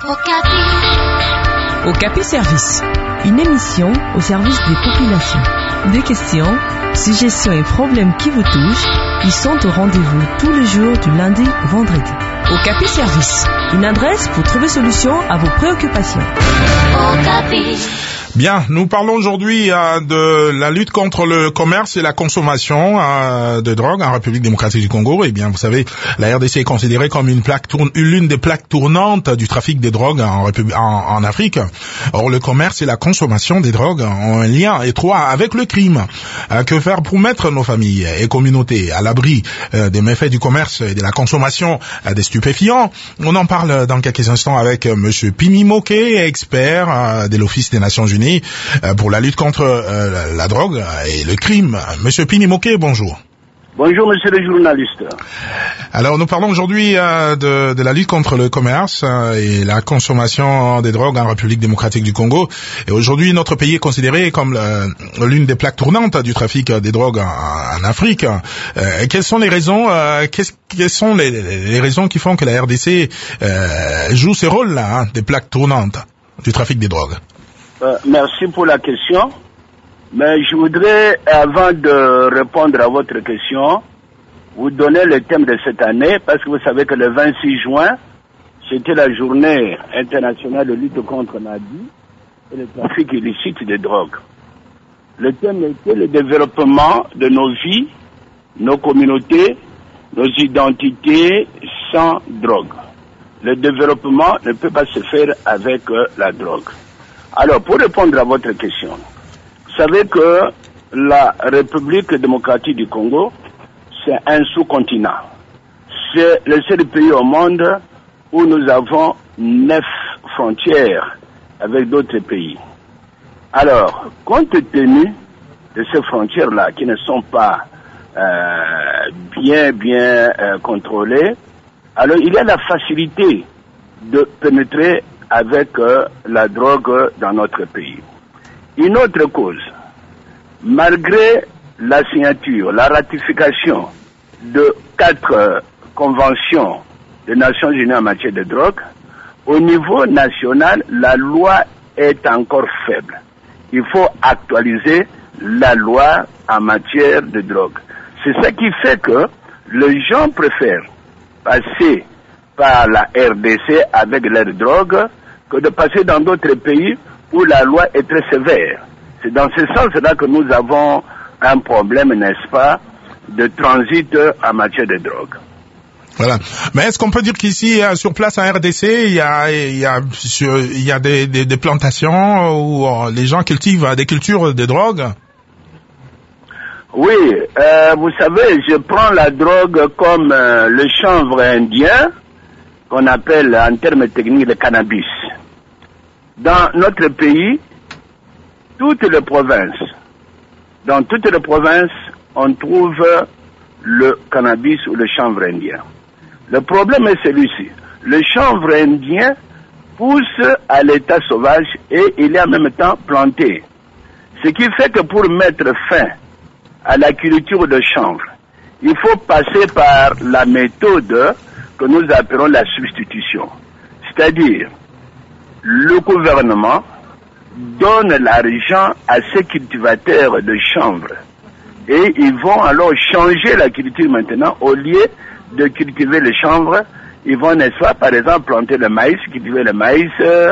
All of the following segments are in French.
Okapi Service, une émission au service des populations. Des questions, suggestions et problèmes qui vous touchent, ils sont au rendez-vous tous les jours du lundi au vendredi. Okapi Service, une adresse pour trouver solution à vos préoccupations. Okapi. Bien, nous parlons aujourd'hui de la lutte contre le commerce et la consommation de drogue en République démocratique du Congo. Eh bien, vous savez, la RDC est considérée comme l'une des plaques tournantes du trafic des drogues en Afrique. Or, le commerce et la consommation des drogues ont un lien étroit avec le crime. Que faire pour mettre nos familles et communautés à l'abri des méfaits du commerce et de la consommation des stupéfiants? On en parle dans quelques instants avec Monsieur Pimi Moké, expert de l'Office des Nations Unies pour la lutte contre la drogue et le crime. Monsieur Pimi Moké, bonjour. Bonjour, monsieur le journaliste. Alors, nous parlons aujourd'hui de la lutte contre le commerce et la consommation des drogues en République démocratique du Congo. Et aujourd'hui, notre pays est considéré comme l'une des plaques tournantes du trafic des drogues en Afrique. Quelles sont les raisons quelles sont les raisons qui font que la RDC joue ce rôle-là, des plaques tournantes du trafic des drogues? Merci pour la question. Mais je voudrais, avant de répondre à votre question, vous donner le thème de cette année, parce que vous savez que le 26 juin, c'était la journée internationale de lutte contre l'abus et le trafic illicite de drogue. Le thème était le développement de nos vies, nos communautés, nos identités sans drogue. Le développement ne peut pas se faire avec la drogue. Alors, pour répondre à votre question, vous savez que la République démocratique du Congo, c'est un sous-continent. C'est le seul pays au monde où nous avons 9 frontières avec d'autres pays. Alors, compte tenu de ces frontières-là qui ne sont pas bien contrôlées, alors il y a la facilité de pénétrer avec la drogue dans notre pays. Une autre cause, malgré la signature, la ratification de 4 conventions des Nations Unies en matière de drogue, au niveau national, la loi est encore faible. Il faut actualiser la loi en matière de drogue. C'est ça qui fait que les gens préfèrent passer par la RDC avec leur drogue que de passer dans d'autres pays où la loi est très sévère. C'est dans ce sens-là que nous avons un problème, n'est-ce pas, de transit en matière de drogue. Voilà. Mais est-ce qu'on peut dire qu'ici, sur place en RDC, il y a des plantations où les gens cultivent des cultures de drogue? Oui, vous savez, je prends la drogue comme le chanvre indien, qu'on appelle en termes techniques le cannabis. Dans notre pays, dans toutes les provinces, on trouve le cannabis ou le chanvre indien. Le problème est celui-ci. Le chanvre indien pousse à l'état sauvage et il est en même temps planté. Ce qui fait que pour mettre fin à la culture de chanvre, il faut passer par la méthode que nous appelons la substitution. C'est-à-dire, le gouvernement donne l'argent à ces cultivateurs de chanvre et ils vont alors changer la culture maintenant. Au lieu de cultiver le chanvre, ils vont, n'est-ce pas, par exemple, planter le maïs, cultiver le maïs,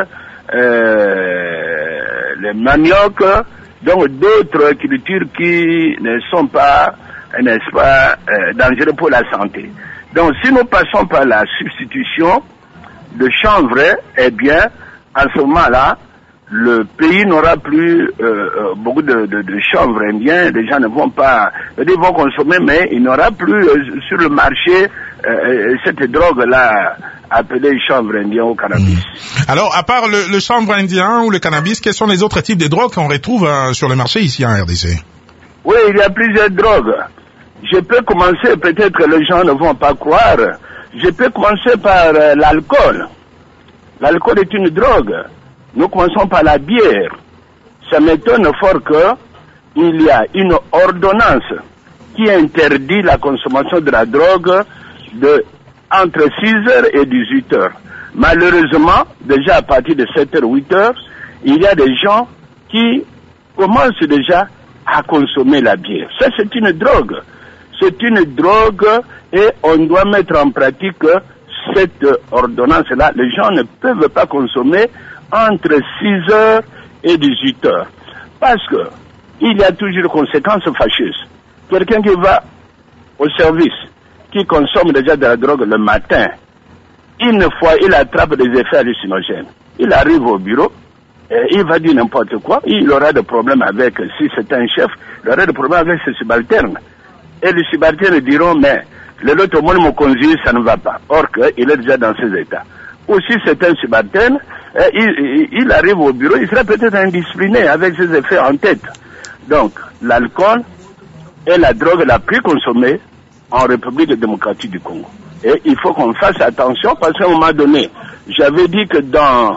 le manioc, donc d'autres cultures qui ne sont pas, n'est-ce pas, dangereuses pour la santé. Donc si nous passons par la substitution de chanvre, eh bien, à ce moment-là, le pays n'aura plus beaucoup de chanvre indien, les gens ne vont pas, ils vont consommer, mais il n'aura plus sur le marché cette drogue-là appelée chanvre indien ou cannabis. Alors, à part le chanvre indien ou le cannabis, quels sont les autres types de drogues qu'on retrouve sur le marché ici en RDC? Oui, il y a plusieurs drogues. Je peux commencer, peut-être que les gens ne vont pas croire, je peux commencer par l'alcool. L'alcool est une drogue. Nous commençons par la bière. Ça m'étonne fort qu'il y a une ordonnance qui interdit la consommation de la drogue entre 6 heures et 18 heures. Malheureusement, déjà à partir de 7h, 8h, il y a des gens qui commencent déjà à consommer la bière. Ça, c'est une drogue. C'est une drogue et on doit mettre en pratique cette ordonnance-là. Les gens ne peuvent pas consommer entre 6h et 18h. Parce que il y a toujours des conséquences fâcheuses. Quelqu'un qui va au service, qui consomme déjà de la drogue le matin, une fois il attrape des effets hallucinogènes. Il arrive au bureau, il va dire n'importe quoi, il aura des problèmes avec, si c'est un chef, il aura des problèmes avec ses subalternes. Et les subalternes diront, mais l'autre monde me conduit, ça ne va pas. Or qu'il est déjà dans ces états. Ou si c'est un subalterne, il arrive au bureau, il sera peut-être indiscipliné avec ses effets en tête. Donc, l'alcool est la drogue la plus consommée en République démocratique du Congo. Et il faut qu'on fasse attention parce qu'à un moment donné, j'avais dit que dans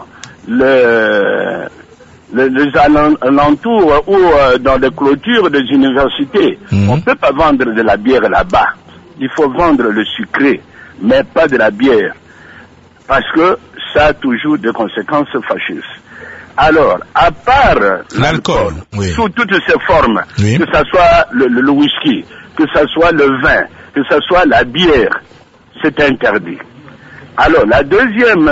les alentours ou dans les clôtures des universités, on ne peut pas vendre de la bière là-bas. Il faut vendre le sucré, mais pas de la bière. Parce que ça a toujours des conséquences fâcheuses. Alors, à part l'alcool, sous toutes ses formes, que ce soit le whisky, que ce soit le vin, que ce soit la bière, c'est interdit. Alors, la deuxième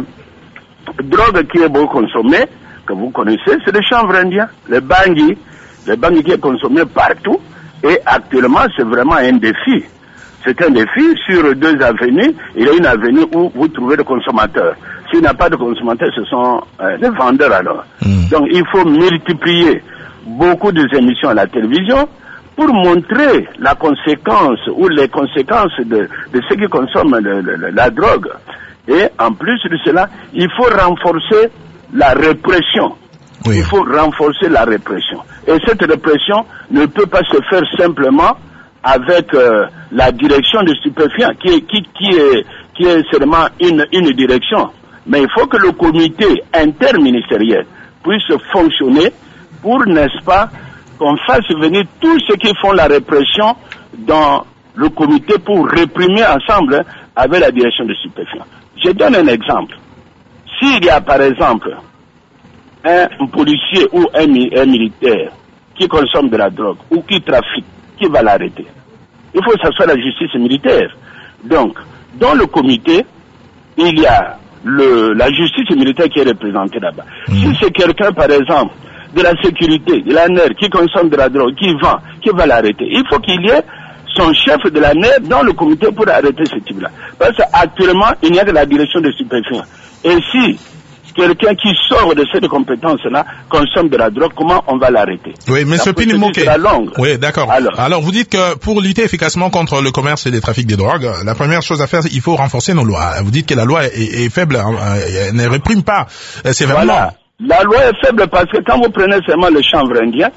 drogue qui est beaucoup consommée, que vous connaissez, c'est le chanvre indien, le bangui qui est consommé partout, et actuellement, c'est vraiment un défi. C'est un défi sur 2 avenues. Il y a une avenue où vous trouvez des consommateurs. S'il n'y a pas de consommateurs, ce sont des vendeurs alors. Donc il faut multiplier beaucoup d'émissions à la télévision pour montrer la conséquence ou les conséquences de ceux qui consomment la drogue. Et en plus de cela, il faut renforcer la répression. Il faut renforcer la répression. Et cette répression ne peut pas se faire simplement avec la direction des stupéfiants, qui est seulement une direction. Mais il faut que le comité interministériel puisse fonctionner pour, n'est-ce pas, qu'on fasse venir tous ceux qui font la répression dans le comité pour réprimer ensemble avec la direction des stupéfiants. Je donne un exemple. S'il y a par exemple un policier ou un militaire qui consomme de la drogue ou qui trafique, qui va l'arrêter? Il faut que ce soit la justice militaire. Donc, dans le comité, il y a la justice militaire qui est représentée là-bas. Si c'est quelqu'un, par exemple, de la sécurité, de la NER, qui consomme de la drogue, qui vend, qui va l'arrêter, il faut qu'il y ait son chef de la NER dans le comité pour arrêter ce type-là. Parce qu'actuellement, il n'y a que la direction des stupéfiants. Et si quelqu'un qui sort de cette compétence-là consomme de la drogue, comment on va l'arrêter? Oui, mais ce Pinimoké. Oui, d'accord. Alors, vous dites que pour lutter efficacement contre le commerce et les trafics des drogues, la première chose à faire, il faut renforcer nos lois. Vous dites que la loi est faible, elle ne réprime pas. C'est vraiment... Voilà. La loi est faible parce que quand vous prenez seulement le chanvre indien,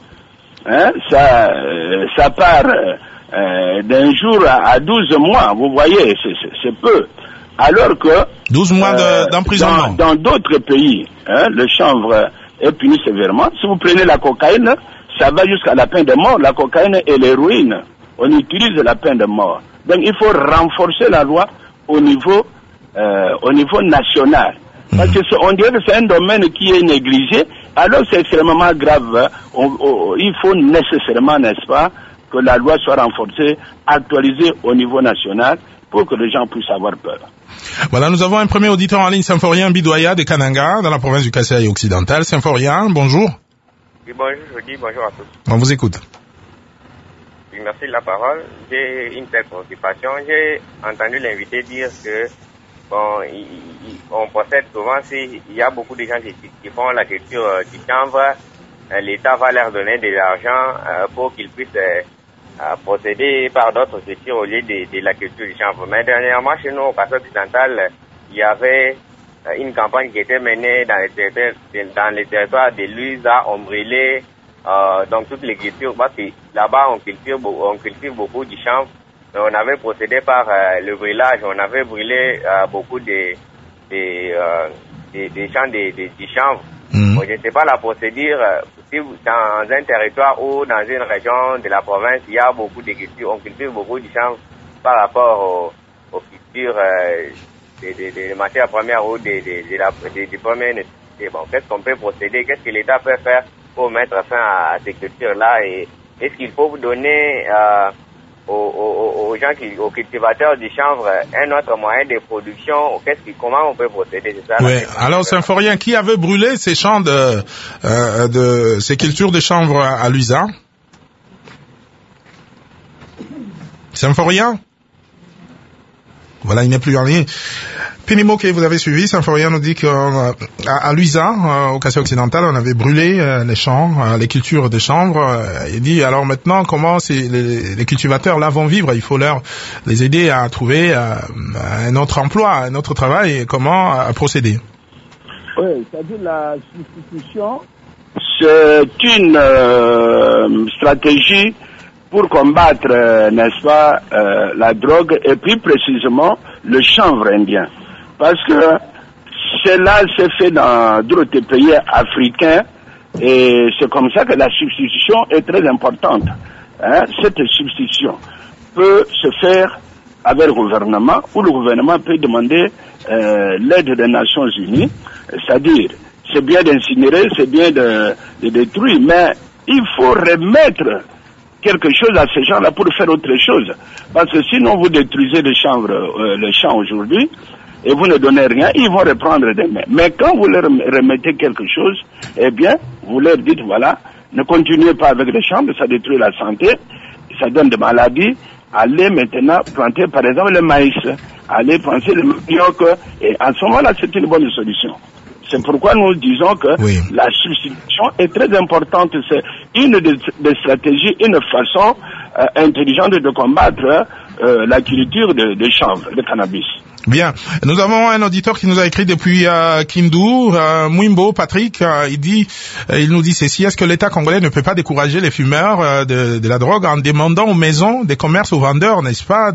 ça part d'un jour à 12 mois. Vous voyez, c'est peu. Alors que 12 mois d'emprisonnement. Dans d'autres pays, le chanvre est puni sévèrement. Si vous prenez la cocaïne, ça va jusqu'à la peine de mort. La cocaïne et l'héroïne, on utilise la peine de mort. Donc il faut renforcer la loi au niveau national. Parce que on dirait que c'est un domaine qui est négligé, alors c'est extrêmement grave. Il faut nécessairement, n'est-ce pas, que la loi soit renforcée, actualisée au niveau national pour que les gens puissent avoir peur. Voilà, nous avons un premier auditeur en ligne, Symphorien Bidoya de Kananga, dans la province du Kasaï occidental. Symphorien, bonjour. Oui, bonjour, je dis bonjour à tous. On vous écoute. Oui, merci de la parole. J'ai une telle préoccupation. J'ai entendu l'invité dire que, bon, on procède souvent, il y a beaucoup de gens qui font la culture du chanvre, l'État va leur donner de l'argent pour qu'ils puissent procéder par d'autres cultures au lieu de la culture du chanvre. Mais dernièrement, chez nous, au Kasaï occidental, il y avait une campagne qui était menée dans les territoires de Luisa, Ombrélé, donc toutes les cultures, parce que là-bas on cultive beaucoup du chanvre. On avait procédé par le brûlage, on avait brûlé beaucoup des champs du chanvre. Bon, je ne sais pas la procédure, si dans un territoire ou dans une région de la province, il y a beaucoup de cultures, on cultive beaucoup du chanvre par rapport aux cultures matières premières ou du premier nécessité. Bon, qu'est-ce qu'on peut procéder? Qu'est-ce que l'État peut faire pour mettre fin à ces cultures-là? Et est-ce qu'il faut donner aux cultivateurs du chanvre un autre moyen de production? Comment on peut procéder? C'est ça? Oui. Alors, Symphorien, qui avait brûlé ces champs ces cultures de chanvre à Luisa? Symphorien? Voilà, il n'est plus en ligne. Pinimoke, vous avez suivi. Symphorien nous dit qu'à Luisa, au Kassai occidental, on avait brûlé les champs, les cultures de chanvre. Il dit, alors maintenant, comment les cultivateurs là vont vivre? Il faut les aider à trouver un autre emploi, un autre travail, et comment procéder? Oui, c'est-à-dire la substitution, c'est une stratégie pour combattre, n'est-ce pas, la drogue et plus précisément le chanvre indien. Parce que cela s'est fait dans d'autres pays africains et c'est comme ça que la substitution est très importante. Cette substitution peut se faire avec le gouvernement ou le gouvernement peut demander l'aide des Nations Unies. C'est-à-dire, c'est bien d'incinérer, c'est bien de détruire, mais il faut remettre quelque chose à ces gens-là pour faire autre chose. Parce que sinon vous détruisez le champ aujourd'hui et vous ne donnez rien, ils vont reprendre demain. Mais quand vous leur remettez quelque chose, eh bien, vous leur dites, voilà, ne continuez pas avec le champ, ça détruit la santé, ça donne des maladies, allez maintenant planter par exemple le maïs, allez planter le manioc, et en ce moment-là, c'est une bonne solution. C'est pourquoi nous disons que la substitution est très importante. C'est une des stratégies, une façon intelligente de combattre la culture de chanvre, de cannabis. Bien. Nous avons un auditeur qui nous a écrit depuis Kindu, Mwimbo, Patrick. Il nous dit ceci: est-ce que l'État congolais ne peut pas décourager les fumeurs de la drogue en demandant aux maisons des commerces, aux vendeurs, n'est-ce pas,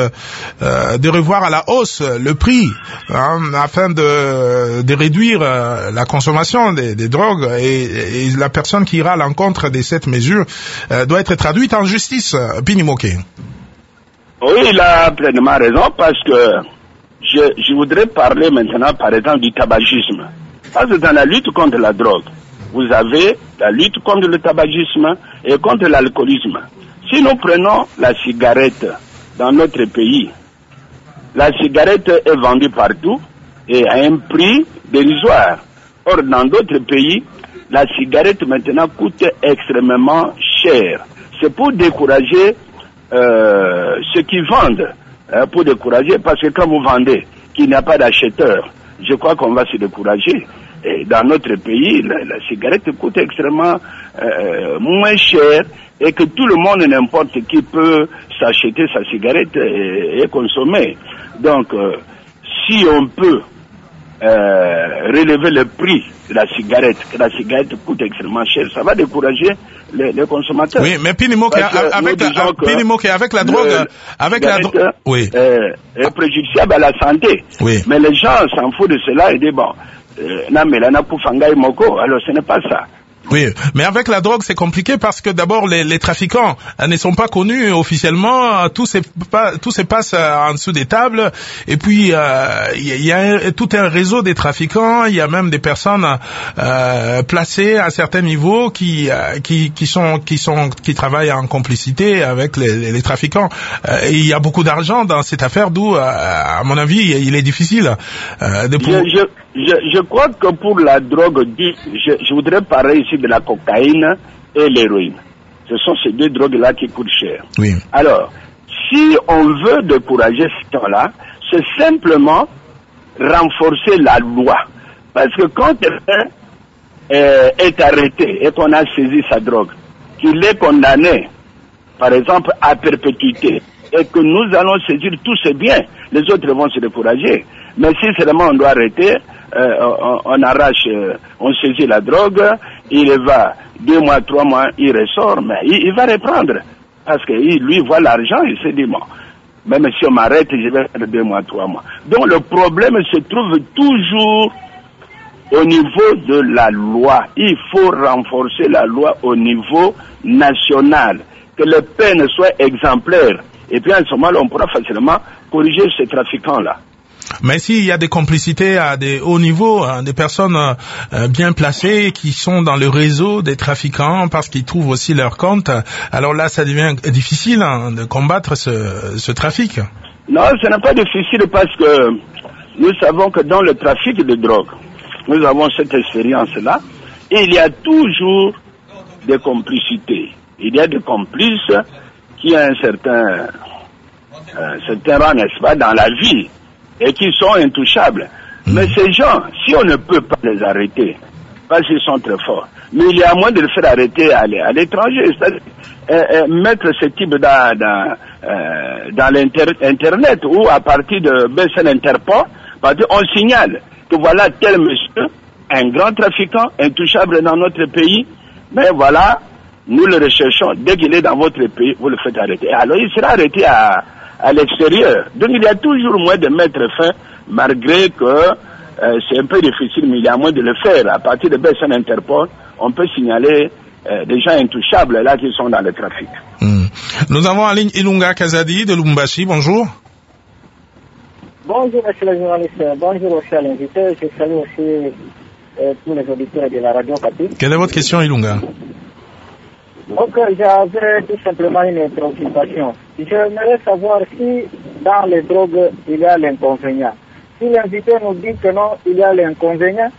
de revoir à la hausse le prix, afin de réduire la consommation des drogues, et la personne qui ira à l'encontre de cette mesure doit être traduite en justice. Pinimoke. Oui, il a pleinement raison, parce que je voudrais parler maintenant, par exemple, du tabagisme. Parce que dans la lutte contre la drogue, vous avez la lutte contre le tabagisme et contre l'alcoolisme. Si nous prenons la cigarette dans notre pays, la cigarette est vendue partout et à un prix dérisoire. Or, dans d'autres pays, la cigarette maintenant coûte extrêmement cher. C'est pour décourager ceux qui vendent, pour décourager, parce que quand vous vendez qu'il n'y a pas d'acheteur, je crois qu'on va se décourager. Et dans notre pays, la cigarette coûte extrêmement moins cher, et que tout le monde, n'importe qui, peut s'acheter sa cigarette et consommer. Donc, si on peut relever le prix de la cigarette, que la cigarette coûte extrêmement cher, ça va décourager les consommateurs. Oui, mais Pinimoke, avec la drogue, oui, est préjudiciable à la santé. Oui. Mais les gens s'en foutent de cela et disent bon, alors ce n'est pas ça. Oui, mais avec la drogue, c'est compliqué parce que d'abord, les trafiquants ne sont pas connus officiellement. Tout se passe en dessous des tables. Et puis, il y a tout un réseau des trafiquants. Il y a même des personnes placées à certains niveaux qui travaillent en complicité avec les trafiquants. Et il y a beaucoup d'argent dans cette affaire, d'où, à mon avis, il est difficile de Je crois que pour la drogue dite, je voudrais parler ici de la cocaïne et l'héroïne. Ce sont ces deux drogues-là qui coûtent cher. Oui. Alors, si on veut décourager ces gens-là, c'est simplement renforcer la loi. Parce que quand quelqu'un est arrêté et qu'on a saisi sa drogue, qu'il est condamné, par exemple, à perpétuité, et que nous allons saisir tous ses biens, les autres vont se décourager. Mais si seulement on doit arrêter, on arrache, on saisit la drogue, il va 2 mois, 3 mois, il ressort, mais il va reprendre. Parce que lui voit l'argent, il se dit, bon, même si on m'arrête, je vais faire 2 mois, 3 mois. Donc le problème se trouve toujours au niveau de la loi. Il faut renforcer la loi au niveau national, que les peines soient exemplaires. Et puis en ce moment, on pourra facilement corriger ces trafiquants-là. Mais s'il y a des complicités à des hauts niveaux, des personnes bien placées qui sont dans le réseau des trafiquants parce qu'ils trouvent aussi leur compte, alors là, ça devient difficile de combattre ce trafic. Non, ce n'est pas difficile parce que nous savons que dans le trafic de drogue, nous avons cette expérience-là, et il y a toujours des complicités. Il y a des complices qui ont un certain rang, n'est-ce pas, dans la vie, et qui sont intouchables. Mais ces gens, si on ne peut pas les arrêter, parce qu'ils sont très forts, mais il y a moyen de les faire arrêter à l'étranger, c'est-à-dire mettre ce type dans l'internet ou à partir de BSN Interpol, parce qu'on signale que voilà tel monsieur, un grand trafiquant, intouchable dans notre pays, mais voilà, nous le recherchons, dès qu'il est dans votre pays, vous le faites arrêter. Alors il sera arrêté à l'extérieur. Donc il y a toujours moyen de mettre fin, malgré que c'est un peu difficile, mais il y a moyen de le faire. À partir de BSN Interpol, on peut signaler des gens intouchables là qui sont dans le trafic. Nous avons en ligne Ilunga Kazadi de Lubumbashi. Bonjour. Bonjour monsieur le journaliste, bonjour aussi à l'invité. Je salue aussi tous les auditeurs de la radio Okapi. Quelle est votre question, Ilunga? Donc j'avais tout simplement une préoccupation. J'aimerais savoir si dans les drogues il y a l'inconvénient. Si l'invité nous dit que non, il y a l'inconvénient,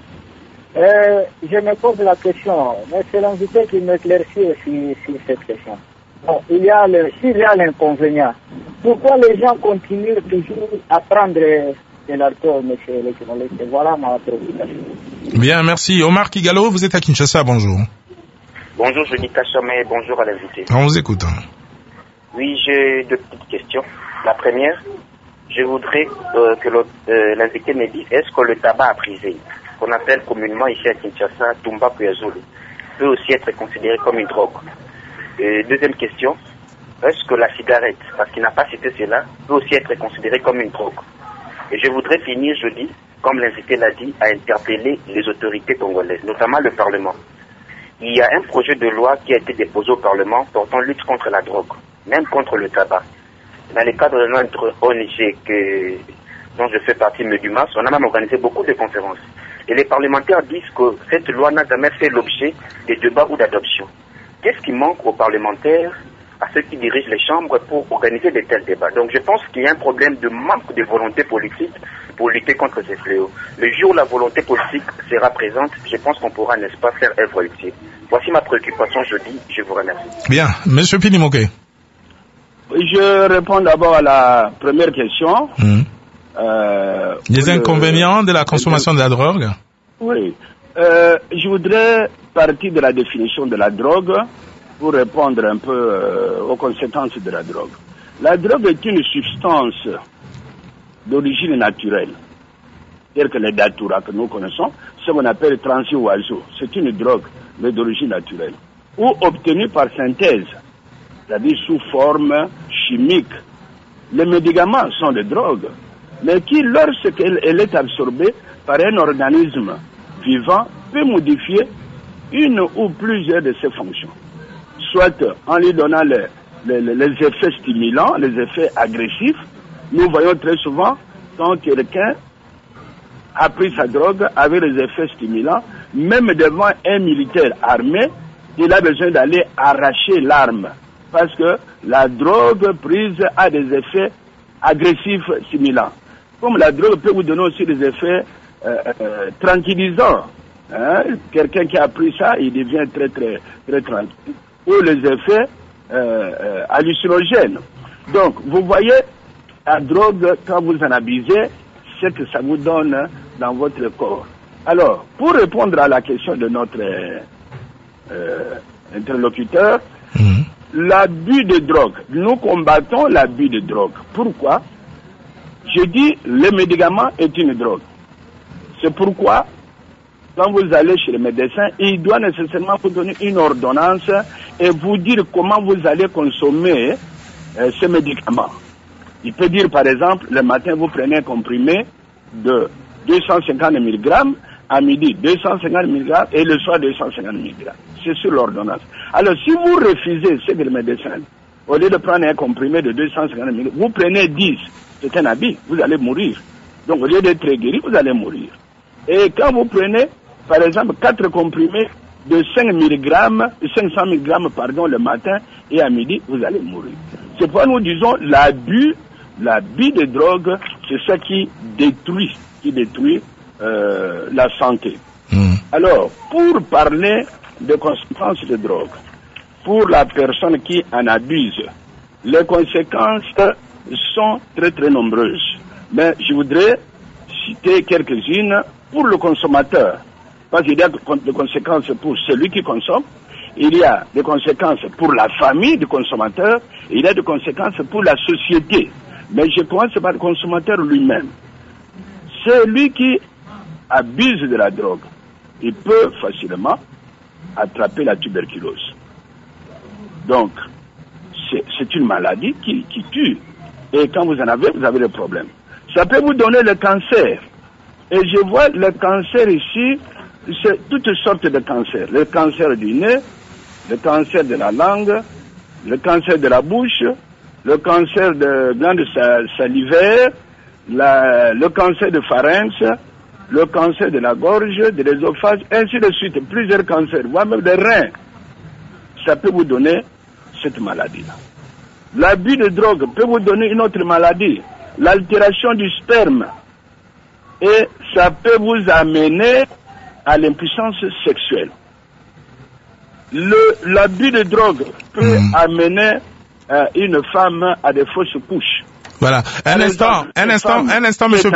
je me pose la question, mais c'est l'invité qui m'éclaircit sur cette question. Bon, s'il y a l'inconvénient, pourquoi les gens continuent toujours à prendre de l'alcool, monsieur le journaliste? Voilà ma préoccupation. Bien, merci. Omar Kigalo, vous êtes à Kinshasa, bonjour. Bonjour, je dis Kachame, bonjour à l'invité. On vous écoute. Oui, j'ai deux petites questions. La première, je voudrais que l'invité me dise, est-ce que le tabac à priser, qu'on appelle communément ici à Kinshasa, Tumba Kuyazulu, peut aussi être considéré comme une drogue? Deuxième question, est-ce que la cigarette, parce qu'il n'a pas cité cela, peut aussi être considérée comme une drogue? Et je voudrais finir, je dis, comme l'invité l'a dit, à interpeller les autorités congolaises, notamment le Parlement. Il y a un projet de loi qui a été déposé au Parlement portant lutte contre la drogue, même contre le tabac. Dans le cadre de notre ONG dont je fais partie, Medumas, on a même organisé beaucoup de conférences. Et les parlementaires disent que cette loi n'a jamais fait l'objet de débats ou d'adoption. Qu'est-ce qui manque aux parlementaires, à ceux qui dirigent les chambres pour organiser de tels débats? Donc je pense qu'il y a un problème de manque de volonté politique pour lutter contre ces fléaux. Le jour où la volonté politique sera présente, je pense qu'on pourra, n'est-ce pas, faire œuvre utile. Voici ma préoccupation, je vous remercie. Bien, Monsieur Pinimoké. Je réponds d'abord à la première question. Les inconvénients de la consommation de la drogue? Oui. Je voudrais partir de la définition de la drogue pour répondre un peu aux conséquences de la drogue. La drogue est une substance d'origine naturelle, telle que les datura que nous connaissons, ce qu'on appelle transi-oiseau. C'est une drogue, mais d'origine naturelle, ou obtenue par synthèse, c'est-à-dire sous forme chimique. Les médicaments sont des drogues, mais qui, lorsqu'elle est absorbée par un organisme vivant, peut modifier une ou plusieurs de ses fonctions. Soit en lui donnant les effets stimulants, les effets agressifs. Nous voyons très souvent quand quelqu'un a pris sa drogue avec les effets stimulants, même devant un militaire armé, il a besoin d'aller arracher l'arme. Parce que la drogue prise a des effets agressifs stimulants. Comme la drogue peut vous donner aussi des effets tranquillisants. Quelqu'un qui a pris ça, il devient très tranquille. Ou les effets hallucinogènes. Donc, vous voyez, la drogue, quand vous en abusez, c'est que ça vous donne dans votre corps. Alors, pour répondre à la question de notre interlocuteur, l'abus de drogue, nous combattons l'abus de drogue. Pourquoi? Je dis, le médicament est une drogue. C'est pourquoi, quand vous allez chez le médecin, il doit nécessairement vous donner une ordonnance et vous dire comment vous allez consommer ce médicament. Il peut dire, par exemple, le matin, vous prenez un comprimé de 250 mg, à midi 250 mg et le soir 250 mg. C'est sur l'ordonnance. Alors, si vous refusez ce que le médecin, au lieu de prendre un comprimé de 250 mg, vous prenez 10, c'est un abus, vous allez mourir. Donc, au lieu d'être guéri, vous allez mourir. Et quand vous prenez, par exemple, 4 comprimés de 500 mg, pardon, le matin et à midi, vous allez mourir. C'est pourquoi nous disons l'abus de drogue, c'est ça qui détruit la santé. Alors, pour parler de conséquences de drogue, pour la personne qui en abuse, les conséquences sont très très nombreuses. Mais je voudrais citer quelques-unes pour le consommateur. Parce qu'il y a des conséquences pour celui qui consomme, il y a des conséquences pour la famille du consommateur, il y a des conséquences pour la société. Mais je commence par le consommateur lui-même. Celui qui abuse de la drogue, il peut facilement attraper la tuberculose. Donc, c'est une maladie qui tue. Et quand vous en avez, vous avez des problèmes. Ça peut vous donner le cancer. Et je vois le cancer ici, c'est toutes sortes de cancers. Le cancer du nez, le cancer de la langue, le cancer de la bouche, le cancer de glandes salivaires, le cancer de pharynx, le cancer de la gorge, de l'ésophage, ainsi de suite. Plusieurs cancers, voire même des reins. Ça peut vous donner cette maladie-là. L'abus de drogue peut vous donner une autre maladie, l'altération du sperme. Et ça peut vous amener à l'impuissance sexuelle. L'abus de drogue peut amener une femme à des fausses couches. Voilà. Un instant, monsieur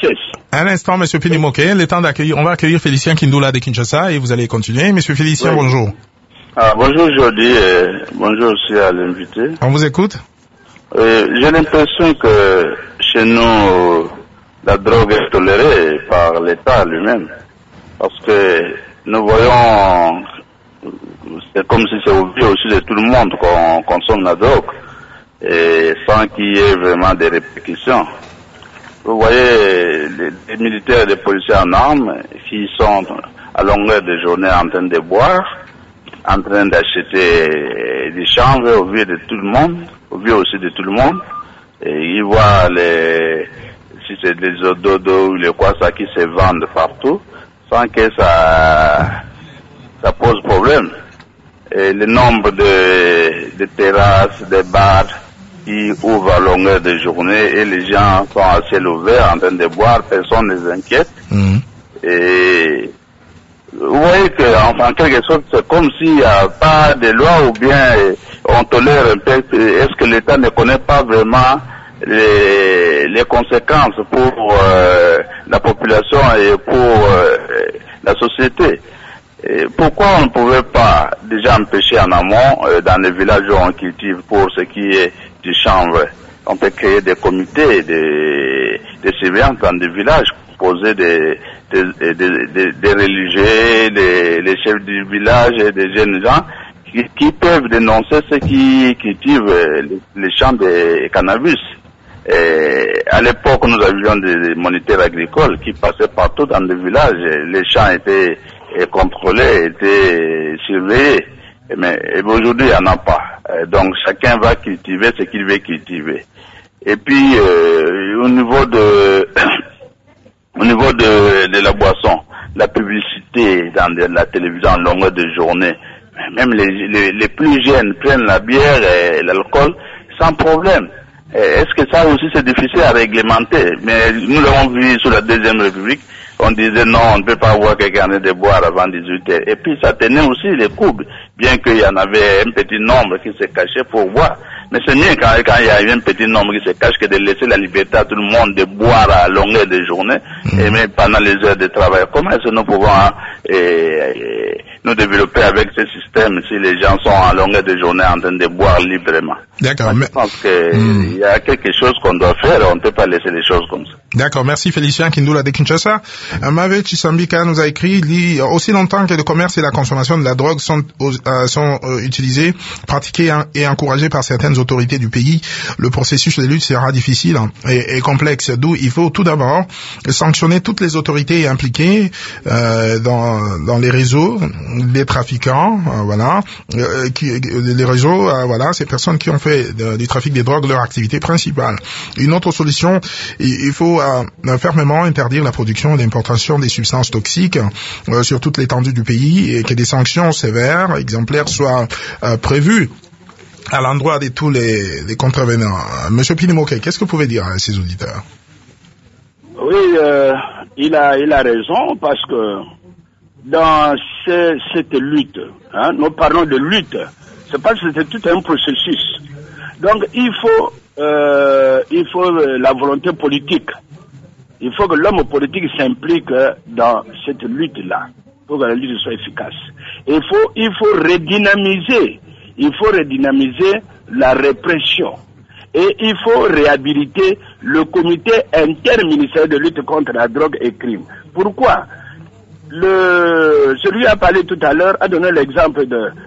Pinimoke, le temps d'accueillir, on va accueillir Félicien Kindoula de Kinshasa et vous allez continuer. Monsieur Félicien, oui. Bonjour. Bonjour Jordi, bonjour aussi à l'invité. On vous écoute. J'ai l'impression que chez nous, la drogue est tolérée par l'État lui-même. Parce que nous voyons, c'est comme si c'est obligé aussi de tout le monde qu'on consomme la drogue. Et sans qu'il y ait vraiment des répercussions. Vous voyez les militaires et les policiers en armes qui sont à longueur de journée en train de boire, en train d'acheter des chanvres au vu de tout le monde, au vu aussi de tout le monde. Et ils voient si c'est des ododos ou les quoi ça qui se vendent partout, sans que ça pose problème. Et le nombre de terrasses, de bars qui ouvrent à longueur de journée et les gens sont à ciel ouvert en train de boire, personne ne les inquiète. Et vous voyez que en quelque sorte c'est comme s'il n'y a pas de loi ou bien on tolère un peu. Est-ce que l'État ne connaît pas vraiment les conséquences pour la population et pour la société? Et pourquoi on ne pouvait pas déjà empêcher en amont dans les villages où on cultive pour ce qui est du chanvre? On peut créer des comités de surveillance dans des villages, composés des religieux, les chefs du village et des jeunes gens qui peuvent dénoncer ceux qui cultivent les champs de cannabis. Et à l'époque, nous avions des moniteurs agricoles qui passaient partout dans les villages. Les champs étaient contrôlés, étaient surveillés. Mais aujourd'hui, il n'y en a pas. Donc, chacun va cultiver ce qu'il veut cultiver. Et puis, au niveau de la boisson, la publicité dans la télévision en longueur de journée, même les plus jeunes prennent la bière et l'alcool sans problème. Est-ce que ça aussi c'est difficile à réglementer? Mais nous l'avons vu sous la Deuxième République, on disait non, on ne peut pas avoir quelqu'un de boire avant 18h. Et puis ça tenait aussi les coups, bien qu'il y en avait un petit nombre qui se cachait pour boire. Mais c'est mieux quand il y a un petit nombre qui se cache que de laisser la liberté à tout le monde de boire à longueur de journée, et même pendant les heures de travail. Comment est-ce que nous pouvons nous développer avec ce système si les gens sont à longueur de journée en train de boire librement? D'accord. Je pense qu'il y a quelque chose qu'on doit faire, on ne peut pas laisser les choses comme ça. D'accord, merci Félicien Kindoula de Kinshasa. Mavé Chisambika nous a écrit, aussi longtemps que le commerce et la consommation de la drogue sont utilisés, pratiqués et encouragés par certaines les autorités du pays, le processus de lutte sera difficile et complexe. D'où il faut tout d'abord sanctionner toutes les autorités impliquées dans les réseaux des trafiquants, les réseaux, ces personnes qui ont fait du trafic des drogues leur activité principale. Une autre solution, il faut fermement interdire la production et l'importation des substances toxiques sur toute l'étendue du pays et que des sanctions sévères, exemplaires soient prévues à l'endroit de tous les contrevenants. Monsieur Pinimoke, qu'est-ce que vous pouvez dire à ces auditeurs? Oui, il a raison parce que dans cette lutte, nous parlons de lutte, c'est parce que c'est tout un processus. Donc il faut la volonté politique. Il faut que l'homme politique s'implique dans cette lutte-là pour que la lutte soit efficace. Il faut redynamiser. Il faut redynamiser la répression. Et il faut réhabiliter le comité interministériel de lutte contre la drogue et crime. Pourquoi? Celui qui a parlé tout à l'heure a donné l'exemple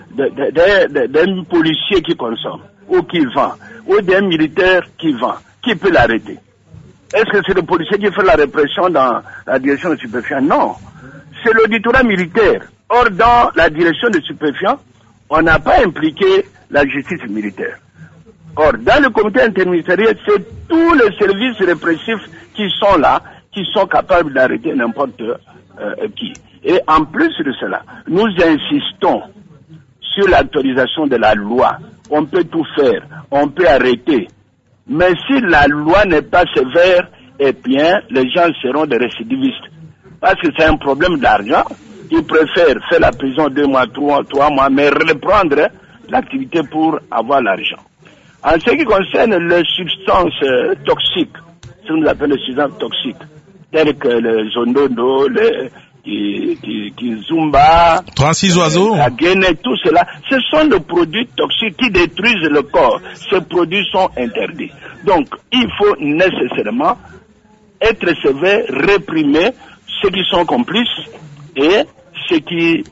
d'un policier qui consomme ou qui vend, ou d'un militaire qui vend. Qui peut l'arrêter? Est-ce que c'est le policier qui fait la répression dans la direction des stupéfiants? Non. C'est l'auditorat militaire. Or, dans la direction des stupéfiants, on n'a pas impliqué la justice militaire. Or, dans le comité interministériel, c'est tous les services répressifs qui sont là, qui sont capables d'arrêter n'importe qui. Et en plus de cela, nous insistons sur l'actualisation de la loi. On peut tout faire, on peut arrêter. Mais si la loi n'est pas sévère, eh bien, les gens seront des récidivistes. Parce que c'est un problème d'argent. Ils préfèrent faire la prison 2 mois, 3 mois, mais reprendre l'activité pour avoir l'argent. En ce qui concerne les substances toxiques, ce que nous appelons les substances toxiques, telles que le zondondo, le kizumba, 36 oiseaux, la guenette, tout cela, ce sont des produits toxiques qui détruisent le corps. Ces produits sont interdits. Donc, il faut nécessairement être sévère, réprimer ceux qui sont complices et ceux qui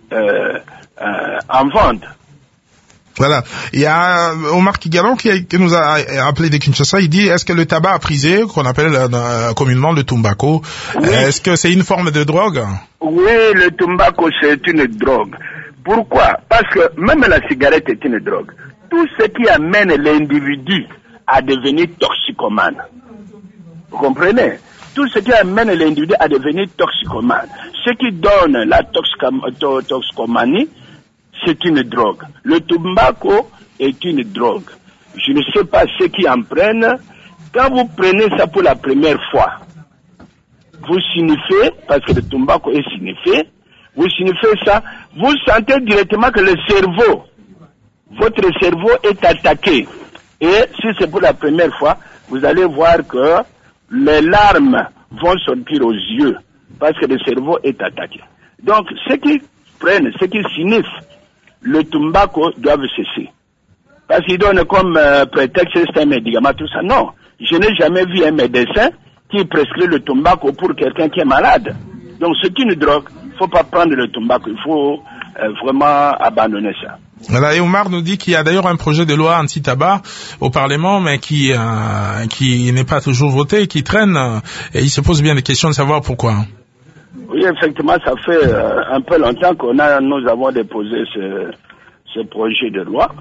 en vendent. Voilà. Il y a Omar Kigalon qui nous a appelé de Kinshasa. Il dit, est-ce que le tabac à priser, qu'on appelle communément le tobacco, oui, est-ce que c'est une forme de drogue? Oui, le tobacco, c'est une drogue. Pourquoi? Parce que même la cigarette est une drogue. Tout ce qui amène l'individu à devenir toxicomane. Vous comprenez? Tout ce qui amène l'individu à devenir toxicomane. Ce qui donne la toxicomanie, c'est une drogue. Le tobacco est une drogue. Je ne sais pas ceux qui en prennent. Quand vous prenez ça pour la première fois, vous sniffez, parce que le tobacco est sniffé, vous sniffez ça, vous sentez directement que le cerveau, votre cerveau est attaqué. Et si c'est pour la première fois, vous allez voir que les larmes vont sortir aux yeux, parce que le cerveau est attaqué. Donc, ceux qui prennent, ceux qui sniffent le tobacco doivent cesser. Parce qu'ils donnent comme prétexte c'est un médicament, tout ça. Non, je n'ai jamais vu un médecin qui prescrit le tobacco pour quelqu'un qui est malade. Donc c'est une drogue. Il ne faut pas prendre le tobacco. Il faut vraiment abandonner ça. Voilà, et Omar nous dit qu'il y a d'ailleurs un projet de loi anti-tabac au Parlement, mais qui n'est pas toujours voté, qui traîne. Et il se pose bien des questions de savoir pourquoi. Oui, effectivement, ça fait un peu longtemps nous avons déposé ce projet de loi.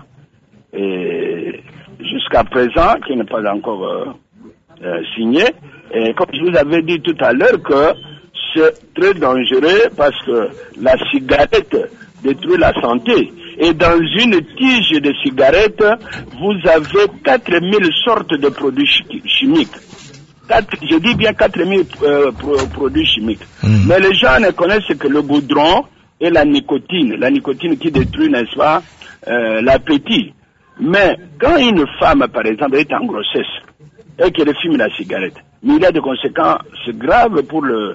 Et jusqu'à présent, qui n'est pas encore signé. Et comme je vous avais dit tout à l'heure que c'est très dangereux parce que la cigarette détruit la santé. Et dans une tige de cigarette, vous avez 4000 sortes de produits chimiques. Je dis bien 4000 produits chimiques. Mais les gens ne connaissent que le goudron et la nicotine. La nicotine qui détruit, n'est-ce pas, l'appétit. Mais quand une femme, par exemple, est en grossesse et qu'elle fume la cigarette, mais il y a des conséquences graves pour le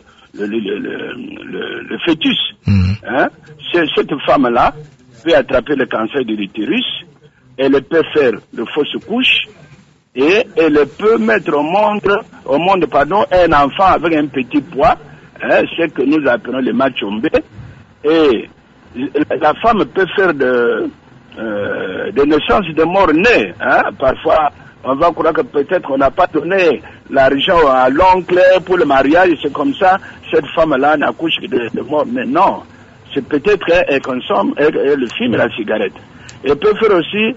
fœtus. Hein? Cette femme-là peut attraper le cancer de l'utérus, elle peut faire de fausses couches, et elle peut mettre au monde un enfant avec un petit poids, ce que nous appelons le machombé, et la femme peut faire de naissance de mort-nés. Hein. Parfois, on va croire que peut-être on n'a pas donné l'argent à l'oncle pour le mariage, c'est comme ça, cette femme-là n'accouche que de mort-nés. Non, c'est peut-être qu'elle consomme, elle fume la cigarette. Elle peut faire aussi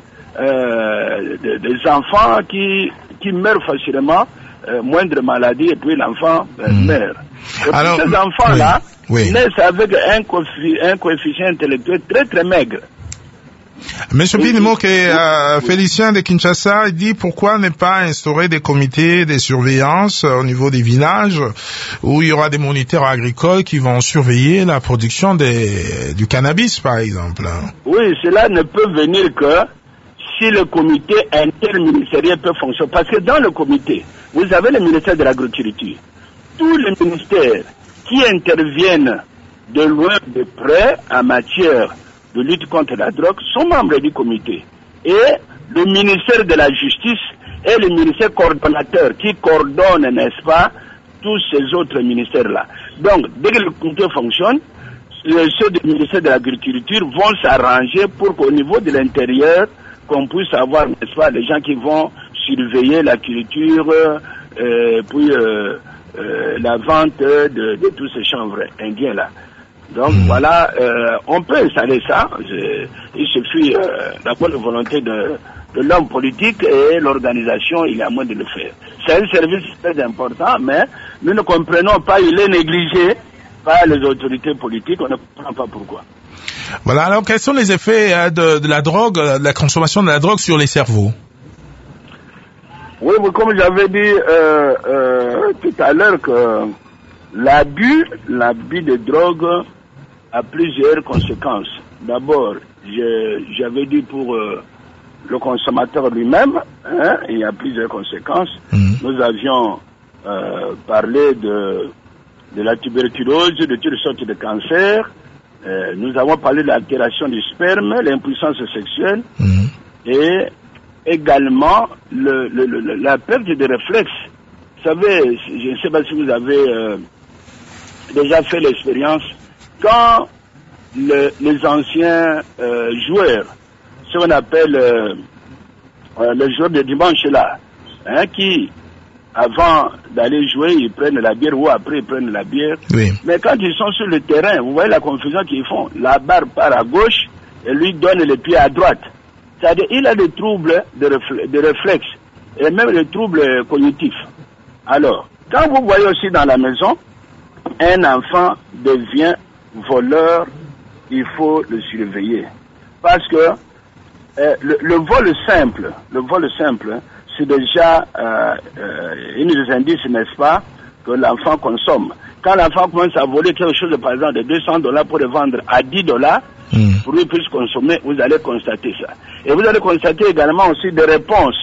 des enfants qui meurent facilement, moindre maladie, et puis l'enfant meurt. Et alors, ces enfants-là naissent avec un coefficient intellectuel très très maigre. Monsieur Pinimoke, Félicien de Kinshasa dit pourquoi ne pas instaurer des comités de surveillance au niveau des villages où il y aura des moniteurs agricoles qui vont surveiller la production du cannabis, par exemple. Oui, cela ne peut venir que si le comité interministériel peut fonctionner. Parce que dans le comité, vous avez le ministère de l'Agriculture. Tous les ministères qui interviennent de loin, de près, en matière de lutte contre la drogue sont membres du comité. Et le ministère de la Justice est le ministère coordonnateur qui coordonne, n'est-ce pas, tous ces autres ministères-là. Donc, dès que le comité fonctionne, ceux du ministère de l'Agriculture vont s'arranger pour qu'au niveau de l'intérieur, qu'on puisse avoir, n'est-ce pas, les gens qui vont surveiller la culture, puis la vente de tous ces chanvres indiens-là. Donc voilà, on peut installer ça. Il suffit la bonne volonté de l'homme politique et l'organisation, il y a moyen de le faire. C'est un service très important, mais nous ne comprenons pas, il est négligé par les autorités politiques, on ne comprend pas pourquoi. Voilà, alors quels sont les effets de la drogue, de la consommation de la drogue sur les cerveaux? Oui, comme j'avais dit tout à l'heure que l'abus de drogue a plusieurs conséquences. D'abord, j'avais dit pour le consommateur lui-même, hein, il y a plusieurs conséquences. Nous avions parlé de la tuberculose, de toutes sortes de cancers. Nous avons parlé de l'altération du sperme, l'impuissance sexuelle et également la perte de réflexes. Vous savez, je ne sais pas si vous avez déjà fait l'expérience, quand les anciens joueurs, ce qu'on appelle les joueurs de dimanche là, hein, qui avant d'aller jouer, ils prennent la bière ou après ils prennent la bière. Oui. Mais quand ils sont sur le terrain, vous voyez la confusion qu'ils font. La barre part à gauche et lui donne le pied à droite. C'est-à-dire il a des troubles de réflexes et même des troubles cognitifs. Alors, quand vous voyez aussi dans la maison, un enfant devient voleur, il faut le surveiller. Parce que le vol simple, c'est déjà une des indices, n'est-ce pas, que l'enfant consomme. Quand l'enfant commence à voler quelque chose, par exemple, de $200 pour le vendre à $10, pour lui puisse consommer, vous allez constater ça. Et vous allez constater également aussi des réponses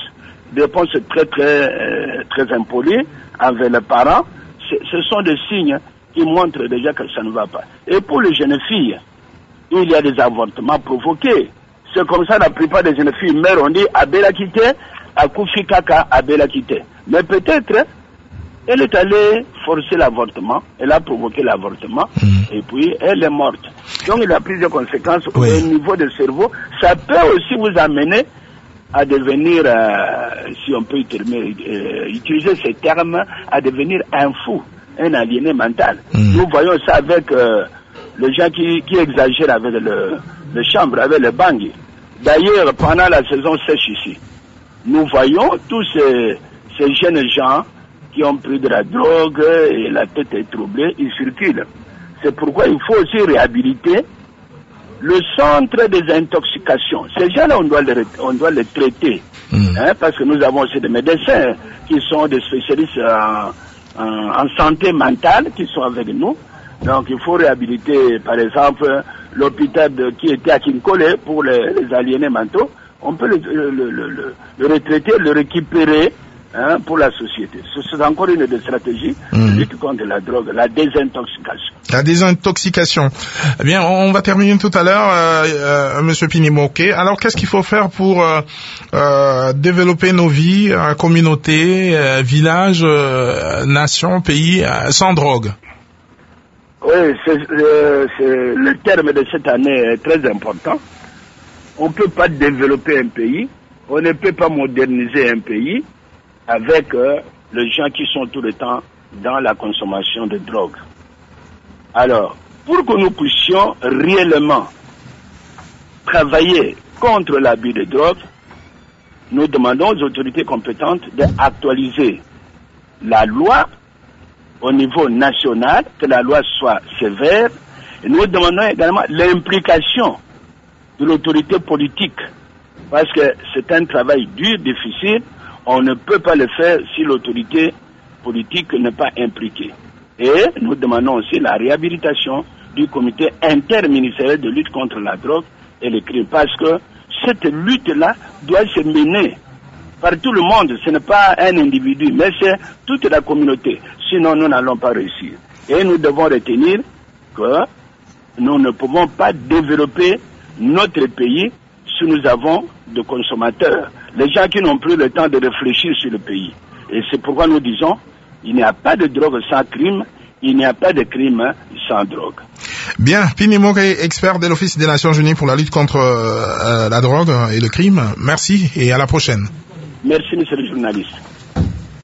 très impolies envers les parents. Ce sont des signes qui montrent déjà que ça ne va pas. Et pour les jeunes filles, il y a des avortements provoqués. C'est comme ça la plupart des jeunes filles meurent, on dit Abela Kité, Akufi Kaka, Abela Kité. Mais peut-être, elle est allée forcer l'avortement, elle a provoqué l'avortement, et puis elle est morte. Donc il y a plusieurs conséquences au niveau du cerveau. Ça peut aussi vous amener à devenir, si on peut utiliser ces termes, à devenir un fou, un aliéné mental. Nous voyons ça avec les gens qui exagèrent avec le chambre, avec le bang. D'ailleurs, pendant la saison sèche ici, nous voyons tous ces jeunes gens qui ont pris de la drogue et la tête est troublée, ils circulent. C'est pourquoi il faut aussi réhabiliter le centre des intoxications. Ces gens-là, on doit les traiter. Hein, parce que nous avons aussi des médecins qui sont des spécialistes en santé mentale qui sont avec nous. Donc il faut réhabiliter, par exemple, l'hôpital qui était à Kinkole pour les aliénés mentaux. On peut le retraiter, le récupérer, hein, pour la société. C'est encore une des stratégies de lutte contre la drogue, la désintoxication. La désintoxication. Eh bien, on va terminer tout à l'heure, Monsieur Pinimoke. Alors, qu'est-ce qu'il faut faire pour développer nos vies, communautés, villages, nations, pays, sans drogue? Oui, le terme de cette année est très important. On ne peut pas développer un pays, on ne peut pas moderniser un pays avec les gens qui sont tout le temps dans la consommation de drogue. Alors, pour que nous puissions réellement travailler contre l'abus de drogue, nous demandons aux autorités compétentes d'actualiser la loi au niveau national, que la loi soit sévère, et nous demandons également l'implication de l'autorité politique, parce que c'est un travail dur, difficile, on ne peut pas le faire si l'autorité politique n'est pas impliquée. Et nous demandons aussi la réhabilitation du comité interministériel de lutte contre la drogue et les crimes, parce que cette lutte-là doit se mener par tout le monde, ce n'est pas un individu, mais c'est toute la communauté, sinon nous n'allons pas réussir. Et nous devons retenir que nous ne pouvons pas développer notre pays si nous avons de consommateurs, les gens qui n'ont plus le temps de réfléchir sur le pays. Et c'est pourquoi nous disons, il n'y a pas de drogue sans crime, il n'y a pas de crime sans drogue. Bien, Pini Moré, expert de l'Office des Nations Unies pour la lutte contre la drogue et le crime. Merci et à la prochaine. Merci, monsieur le journaliste.